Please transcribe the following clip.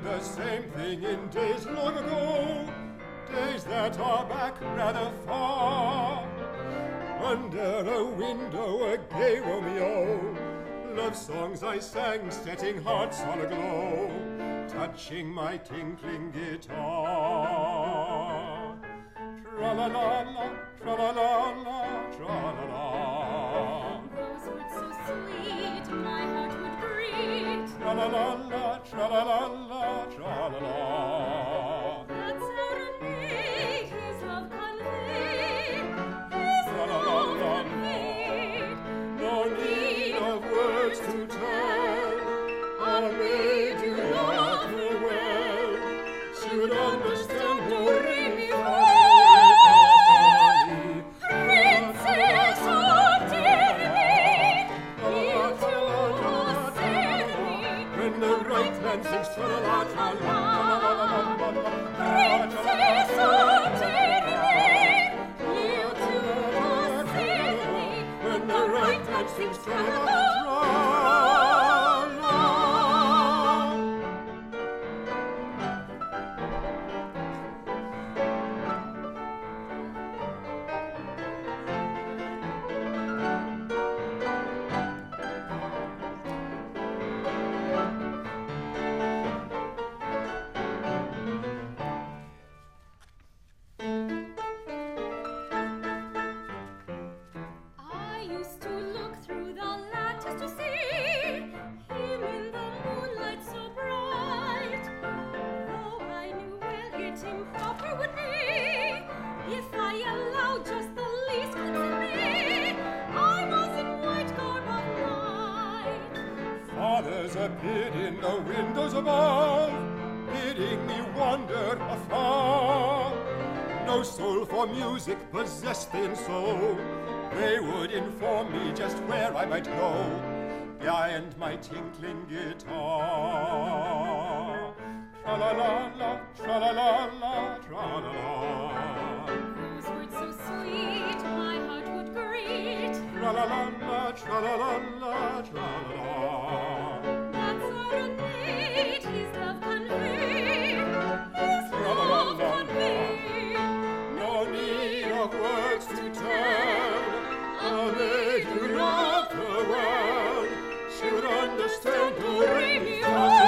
the same thing in days long ago, days that are back rather far. Under a window, a gay Romeo, love songs I sang, setting hearts on aglow, touching my tinkling guitar. Tra-la-la-la, tra-la-la-la, tra-la-la. Those words so sweet, my heart would greet. Tra-la-la-la, tra-la-la-la, tra-la-la. That serenade his love conveyed, his love conveyed. No need of words to tell, I made you love her well. She would understand no Princess of Tyranny, yield to us when the right hand sings tra-la-la-la-la. Princess of Tyranny, yield to us When the right hand sings tra-la-la-la. I used to look through the lattice to see him in the moonlight so bright. Though I knew well it improper would be if I allowed just the least glimpse of me. I was in white garb of night. Fathers appeared in the windows above, bidding me wander afar. No soul for music possessed in soul. They would inform me just where I might go behind my tinkling guitar. Tra-la-la-la, tra-la-la-la, tra-la-la. Those words so sweet, my heart would greet. Tra-la-la-la, tra-la-la-la, tra-la-la. That serenade his love conveyed, his love Tra-la-la-la-la. conveyed. No need of words to tell, I made you love her well. She would understand, do re mi fa